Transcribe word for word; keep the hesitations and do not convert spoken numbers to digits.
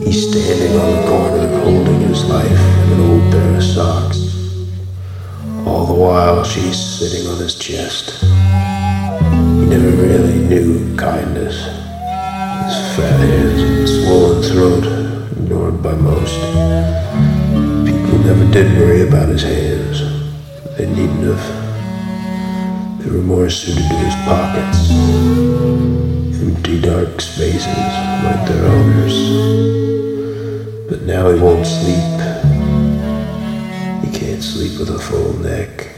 He's standing on the corner holding his life in an old pair of socks. All the while she's sitting on his chest. He never really knew kindness. His fat hands and swollen throat, ignored by most. People never did worry about his hands. They needn't have. They were more suited to his pockets. Empty dark spaces like their owners. But now he won't sleep. He can't sleep with a full neck.